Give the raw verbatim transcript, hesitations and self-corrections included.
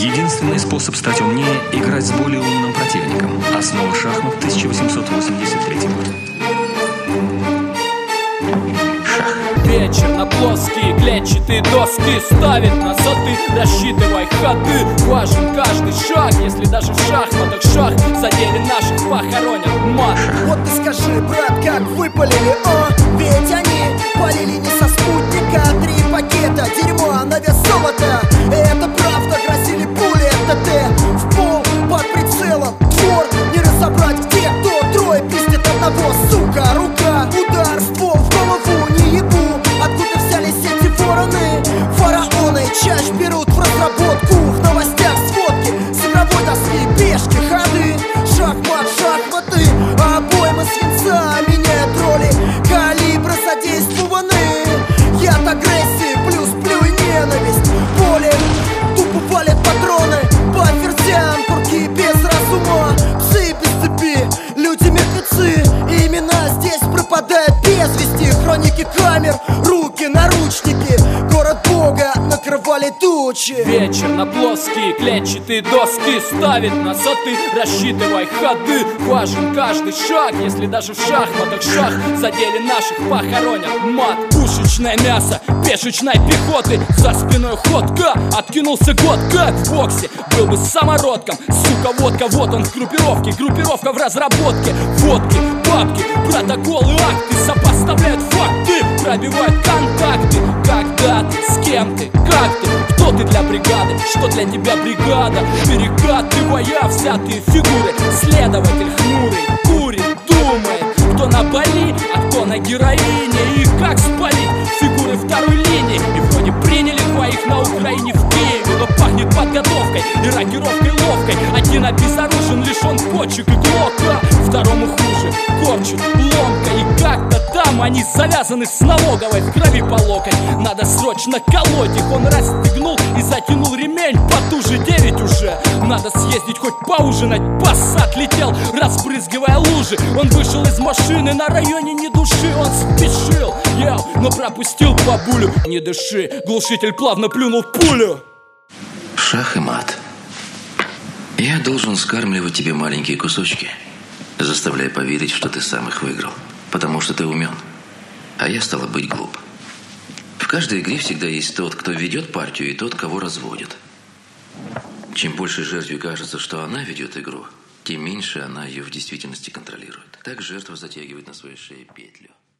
Единственный способ стать умнее – играть с более умным противником. Основа шахмат, тысяча восемьсот восемьдесят третий год. Шах. Вечер на плоские клетчатые доски ставит нас, а ты рассчитывай ходы. Важен каждый шаг, если даже в шахматах шах задели наших, похоронят мат. Вот ты скажи, брат, как выпалили, о, ведь они полили не со спутника, а три пакета дерьма на вес золота. Это правда, грозили пули, это ты в пол под прицелом, двор не разобрать, где кто, трое пиздит одного, сука, рука, удар, ствол в голову, не ебу. Откуда взялись эти вороны? Фараоны чаще берут в разработку. В новостях сводки с игровой доски, пешки, ходы, шахмат, шахматы, обоймы свинца меняют роли, калибры задействованы. Яд агрессии плюс плюй ненависть, боли, тупо валят патроны по ферзям, курки без разума, псы без цепи, люди мертвецы. Имена здесь пропадают без вести, хроники камер, руки, наручники, город Бога накрывали тучи. Вечер на плоские клетчатые доски ставит нас, а ты рассчитывай ходы. Важен каждый шаг, если даже в шахматах шах задели наших, похоронят мат. Пушечное мясо пешечной пехоты, за спиной ходка, откинулся год, как в боксе был бы самородком. Сука, водка, вот он в группировке, группировка в разработке. Водки, бабки, протоколы, акты сопоставляют факты, пробивают контакты. Когда ты, с кем ты, как ты, кто ты для бригады, что для тебя бригада. Перекатывая взятые фигуры, следователь хмурый курит, думает, кто на Бали, а кто на героине. И как спалить фигуры второй линии. И вроде приняли двоих на Украине, в Киеве, но пахнет подготовкой и рокировкой ловкой. Один обезоружен, лишен почек и глока, второму хуже, корчит ломка. И как-то там они завязаны с налоговой, в крови по локоть. Надо срочно колоть их. Он расстегнул и затянул ремень потуже, девять уже. Надо съездить хоть поужинать. Пассат летел, разбрызгивая лужи. Он вышел из машины, на районе ни души. Он спешил, я, но пропустил бабулю. Не дыши, глушитель плавно плюнул пулю. Шах и мат. Я должен скармливать тебе маленькие кусочки, заставляя поверить, что ты сам их выиграл, потому что ты умен, а я, стало быть, глуп. В каждой игре всегда есть тот, кто ведет партию, и тот, кого разводит. Чем больше жертве кажется, что она ведет игру, тем меньше она ее в действительности контролирует. Так жертва затягивает на своей шее петлю.